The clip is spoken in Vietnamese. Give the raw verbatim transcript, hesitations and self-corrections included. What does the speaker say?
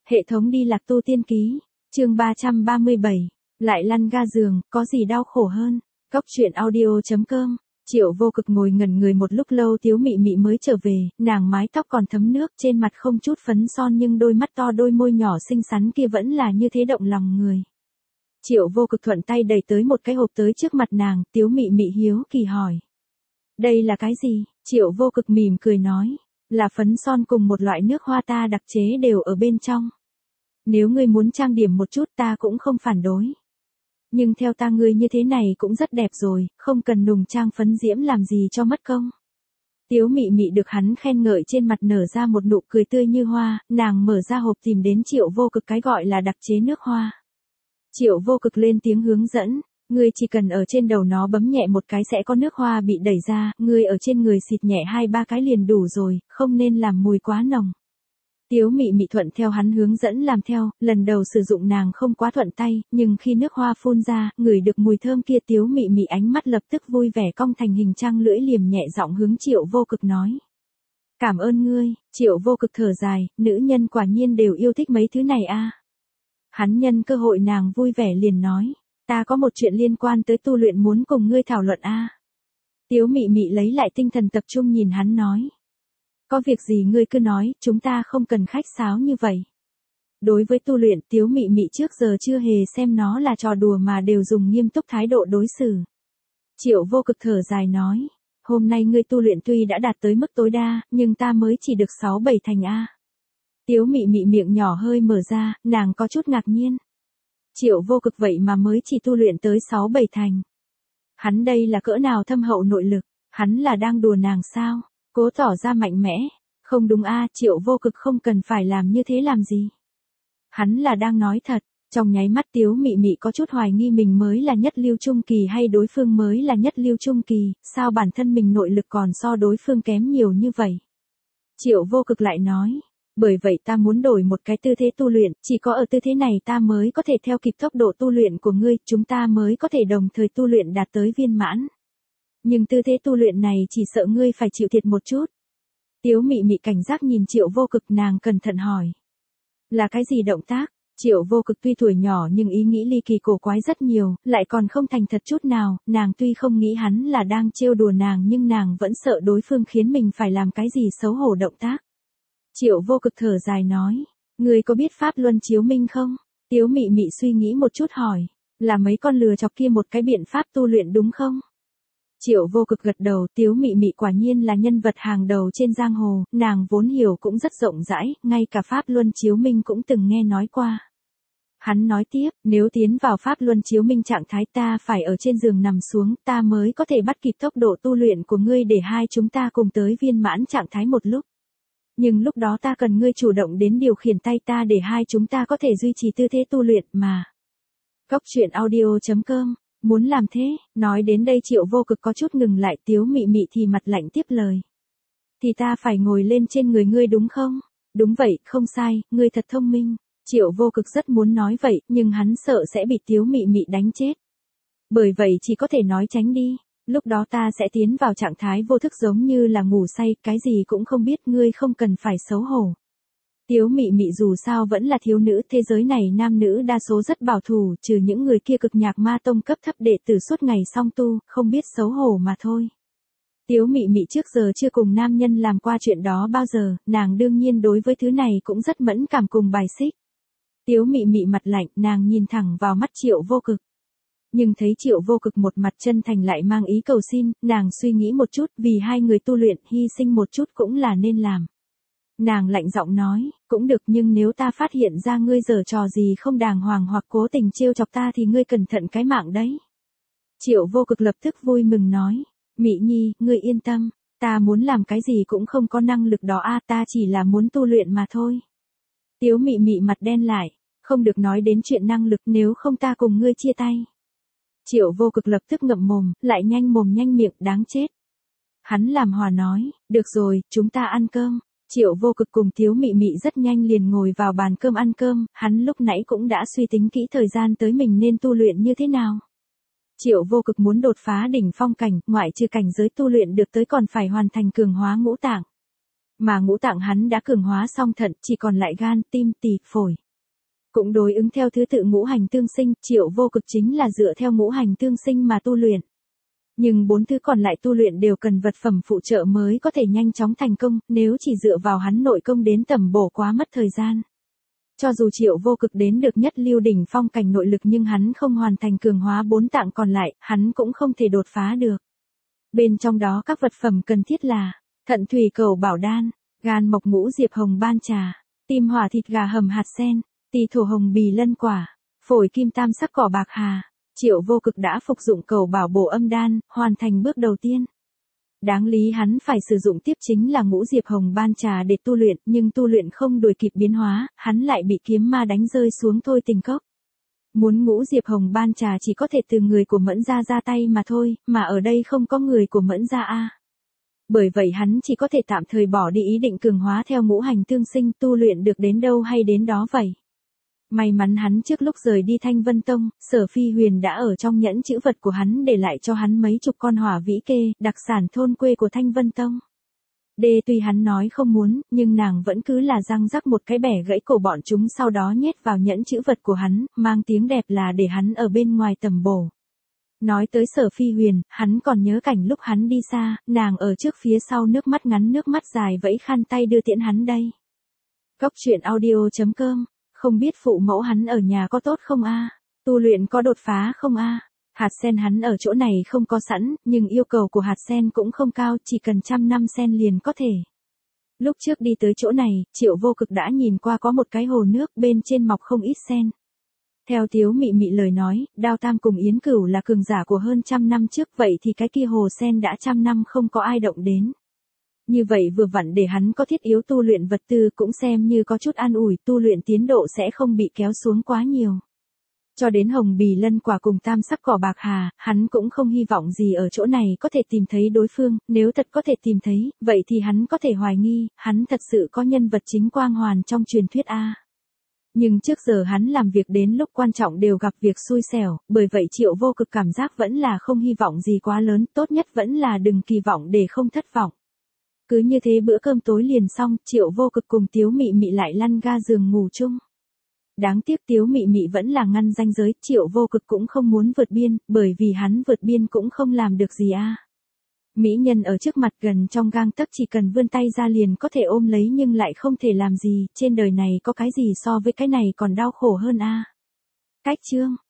Hệ thống đi lạc tu tiên ký, chương ba trăm ba mươi bảy, lại lăn ga giường, có gì đau khổ hơn. Góc truyện audio.com. Triệu Vô Cực ngồi ngẩn người một lúc lâu, Tiếu Mị Mị mới trở về, nàng mái tóc còn thấm nước, trên mặt không chút phấn son nhưng đôi mắt to đôi môi nhỏ xinh xắn kia vẫn là như thế động lòng người. Triệu Vô Cực thuận tay đẩy tới một cái hộp tới trước mặt nàng, Tiếu Mị Mị hiếu kỳ hỏi. Đây là cái gì? Triệu Vô Cực mỉm cười nói. Là phấn son cùng một loại nước hoa ta đặc chế đều ở bên trong. Nếu ngươi muốn trang điểm một chút ta cũng không phản đối. Nhưng theo ta ngươi như thế này cũng rất đẹp rồi, không cần nùng trang phấn diễm làm gì cho mất công. Tiếu Mị Mị được hắn khen ngợi trên mặt nở ra một nụ cười tươi như hoa, nàng mở ra hộp tìm đến Triệu Vô Cực cái gọi là đặc chế nước hoa. Triệu Vô Cực lên tiếng hướng dẫn, ngươi chỉ cần ở trên đầu nó bấm nhẹ một cái sẽ có nước hoa bị đẩy ra, ngươi ở trên người xịt nhẹ hai ba cái liền đủ rồi, không nên làm mùi quá nồng. Tiếu Mị Mị thuận theo hắn hướng dẫn làm theo, lần đầu sử dụng nàng không quá thuận tay, nhưng khi nước hoa phun ra, ngửi được mùi thơm kia Tiếu Mị Mị ánh mắt lập tức vui vẻ cong thành hình trăng lưỡi liềm nhẹ giọng hướng Triệu Vô Cực nói. Cảm ơn ngươi. Triệu Vô Cực thở dài, nữ nhân quả nhiên đều yêu thích mấy thứ này a. Hắn nhân cơ hội nàng vui vẻ liền nói, ta có một chuyện liên quan tới tu luyện muốn cùng ngươi thảo luận a. Tiếu Mị Mị lấy lại tinh thần tập trung nhìn hắn nói. Có việc gì ngươi cứ nói, chúng ta không cần khách sáo như vậy. Đối với tu luyện, Tiếu Mị Mị trước giờ chưa hề xem nó là trò đùa mà đều dùng nghiêm túc thái độ đối xử. Triệu Vô Cực thở dài nói, hôm nay ngươi tu luyện tuy đã đạt tới mức tối đa, nhưng ta mới chỉ được sáu bảy thành a. Tiếu Mị Mị miệng nhỏ hơi mở ra, nàng có chút ngạc nhiên. Triệu Vô Cực vậy mà mới chỉ tu luyện tới sáu bảy thành. Hắn đây là cỡ nào thâm hậu nội lực, hắn là đang đùa nàng sao? Cố tỏ ra mạnh mẽ. Không đúng a, Triệu Vô Cực không cần phải làm như thế làm gì. Hắn là đang nói thật. Trong nháy mắt Tiếu Mị Mị có chút hoài nghi mình mới là nhất lưu trung kỳ hay đối phương mới là nhất lưu trung kỳ, sao bản thân mình nội lực còn so đối phương kém nhiều như vậy. Triệu Vô Cực lại nói, bởi vậy ta muốn đổi một cái tư thế tu luyện, chỉ có ở tư thế này ta mới có thể theo kịp tốc độ tu luyện của ngươi, chúng ta mới có thể đồng thời tu luyện đạt tới viên mãn. Nhưng tư thế tu luyện này chỉ sợ ngươi phải chịu thiệt một chút. Tiếu Mị Mị cảnh giác nhìn Triệu Vô Cực, nàng cẩn thận hỏi. Là cái gì động tác? Triệu Vô Cực tuy tuổi nhỏ nhưng ý nghĩ ly kỳ cổ quái rất nhiều, lại còn không thành thật chút nào, nàng tuy không nghĩ hắn là đang trêu đùa nàng nhưng nàng vẫn sợ đối phương khiến mình phải làm cái gì xấu hổ động tác. Triệu Vô Cực thở dài nói, ngươi có biết pháp luân chiếu minh không? Tiếu Mị Mị suy nghĩ một chút hỏi, là mấy con lừa chọc kia một cái biện pháp tu luyện đúng không? Triệu Vô Cực gật đầu, Tiếu Mị Mị quả nhiên là nhân vật hàng đầu trên giang hồ, nàng vốn hiểu cũng rất rộng rãi, ngay cả pháp luân chiếu minh cũng từng nghe nói qua. Hắn nói tiếp, nếu tiến vào pháp luân chiếu minh trạng thái ta phải ở trên giường nằm xuống, ta mới có thể bắt kịp tốc độ tu luyện của ngươi để hai chúng ta cùng tới viên mãn trạng thái một lúc. Nhưng lúc đó ta cần ngươi chủ động đến điều khiển tay ta để hai chúng ta có thể duy trì tư thế tu luyện mà. Góc truyện audio.com. Muốn làm thế, nói đến đây Triệu Vô Cực có chút ngừng lại, Tiếu Mị Mị thì mặt lạnh tiếp lời. Thì ta phải ngồi lên trên người ngươi đúng không? Đúng vậy, không sai, ngươi thật thông minh. Triệu Vô Cực rất muốn nói vậy, nhưng hắn sợ sẽ bị Tiếu Mị Mị đánh chết. Bởi vậy chỉ có thể nói tránh đi. Lúc đó ta sẽ tiến vào trạng thái vô thức giống như là ngủ say, cái gì cũng không biết, ngươi không cần phải xấu hổ. Tiếu Mị Mị dù sao vẫn là thiếu nữ, thế giới này nam nữ đa số rất bảo thủ, trừ những người kia cực nhạc ma tông cấp thấp đệ tử suốt ngày song tu, không biết xấu hổ mà thôi. Tiếu Mị Mị trước giờ chưa cùng nam nhân làm qua chuyện đó bao giờ, nàng đương nhiên đối với thứ này cũng rất mẫn cảm cùng bài xích. Tiếu Mị Mị mặt lạnh, nàng nhìn thẳng vào mắt Triệu Vô Cực. Nhưng thấy Triệu Vô Cực một mặt chân thành lại mang ý cầu xin, nàng suy nghĩ một chút, vì hai người tu luyện, hy sinh một chút cũng là nên làm. Nàng lạnh giọng nói, cũng được nhưng nếu ta phát hiện ra ngươi giở trò gì không đàng hoàng hoặc cố tình trêu chọc ta thì ngươi cẩn thận cái mạng đấy. Triệu Vô Cực lập tức vui mừng nói, Mị Nhi, ngươi yên tâm, ta muốn làm cái gì cũng không có năng lực đó a, ta chỉ là muốn tu luyện mà thôi. Tiếu Mị Mị mặt đen lại, không được nói đến chuyện năng lực, nếu không ta cùng ngươi chia tay. Triệu Vô Cực lập tức ngậm mồm, lại nhanh mồm nhanh miệng, đáng chết. Hắn làm hòa nói, được rồi, chúng ta ăn cơm. Triệu Vô Cực cùng Tiếu Mị Mị rất nhanh liền ngồi vào bàn cơm ăn cơm, hắn lúc nãy cũng đã suy tính kỹ thời gian tới mình nên tu luyện như thế nào. Triệu Vô Cực muốn đột phá đỉnh phong cảnh, ngoại trừ cảnh giới tu luyện được tới còn phải hoàn thành cường hóa ngũ tạng. Mà ngũ tạng hắn đã cường hóa xong thận, chỉ còn lại gan, tim, tỳ, phổi. Cũng đối ứng theo thứ tự ngũ hành tương sinh, Triệu Vô Cực chính là dựa theo ngũ hành tương sinh mà tu luyện. Nhưng bốn thứ còn lại tu luyện đều cần vật phẩm phụ trợ mới có thể nhanh chóng thành công, nếu chỉ dựa vào hắn nội công đến tầm bổ quá mất thời gian. Cho dù Triệu Vô Cực đến được nhất lưu đỉnh phong cảnh nội lực nhưng hắn không hoàn thành cường hóa bốn tạng còn lại, hắn cũng không thể đột phá được. Bên trong đó các vật phẩm cần thiết là thận thủy cầu bảo đan, gan mộc ngũ diệp hồng ban trà, tim hỏa thịt gà hầm hạt sen, tỳ thổ hồng bì lân quả, phổi kim tam sắc cỏ bạc hà. Triệu Vô Cực đã phục dụng cầu bảo bổ âm đan, hoàn thành bước đầu tiên. Đáng lý hắn phải sử dụng tiếp chính là ngũ diệp hồng ban trà để tu luyện, nhưng tu luyện không đuổi kịp biến hóa, hắn lại bị kiếm ma đánh rơi xuống thôi tình cốc. Muốn ngũ diệp hồng ban trà chỉ có thể từ người của Mẫn gia ra tay mà thôi, mà ở đây không có người của Mẫn gia a. Bởi vậy hắn chỉ có thể tạm thời bỏ đi ý định cường hóa theo ngũ hành tương sinh, tu luyện được đến đâu hay đến đó vậy. May mắn hắn trước lúc rời đi Thanh Vân Tông, Sở Phi Huyền đã ở trong nhẫn chữ vật của hắn để lại cho hắn mấy chục con hỏa vĩ kê, đặc sản thôn quê của Thanh Vân Tông. Đê tuy hắn nói không muốn, nhưng nàng vẫn cứ là răng rắc một cái bẻ gãy cổ bọn chúng sau đó nhét vào nhẫn chữ vật của hắn, mang tiếng đẹp là để hắn ở bên ngoài tầm bổ. Nói tới Sở Phi Huyền, hắn còn nhớ cảnh lúc hắn đi xa, nàng ở trước phía sau nước mắt ngắn nước mắt dài vẫy khăn tay đưa tiễn hắn đây. Cốc truyện audio chấm com. Không biết phụ mẫu hắn ở nhà có tốt không a? Tu luyện có đột phá không a? Hạt sen hắn ở chỗ này không có sẵn, nhưng yêu cầu của hạt sen cũng không cao, chỉ cần trăm năm sen liền có thể. Lúc trước đi tới chỗ này, Triệu Vô Cực đã nhìn qua có một cái hồ nước bên trên mọc không ít sen. Theo Tiếu Mị Mị lời nói, Đao Tam cùng Yến Cửu là cường giả của hơn trăm năm trước, vậy thì cái kia hồ sen đã trăm năm không có ai động đến. Như vậy vừa vặn để hắn có thiết yếu tu luyện vật tư cũng xem như có chút an ủi, tu luyện tiến độ sẽ không bị kéo xuống quá nhiều. Cho đến hồng bì lân quả cùng tam sắc cỏ bạc hà, hắn cũng không hy vọng gì ở chỗ này có thể tìm thấy đối phương, nếu thật có thể tìm thấy, vậy thì hắn có thể hoài nghi, hắn thật sự có nhân vật chính quang hoàn trong truyền thuyết A. Nhưng trước giờ hắn làm việc đến lúc quan trọng đều gặp việc xui xẻo, bởi vậy Triệu Vô Cực cảm giác vẫn là không hy vọng gì quá lớn, tốt nhất vẫn là đừng kỳ vọng để không thất vọng. Cứ như thế bữa cơm tối liền xong, Triệu Vô Cực cùng Tiếu Mị Mị lại lăn ga giường ngủ chung. Đáng tiếc Tiếu Mị Mị vẫn là ngăn ranh giới, Triệu Vô Cực cũng không muốn vượt biên, bởi vì hắn vượt biên cũng không làm được gì a. Mỹ nhân ở trước mặt gần trong gang tấc chỉ cần vươn tay ra liền có thể ôm lấy nhưng lại không thể làm gì, trên đời này có cái gì so với cái này còn đau khổ hơn a. Cách chương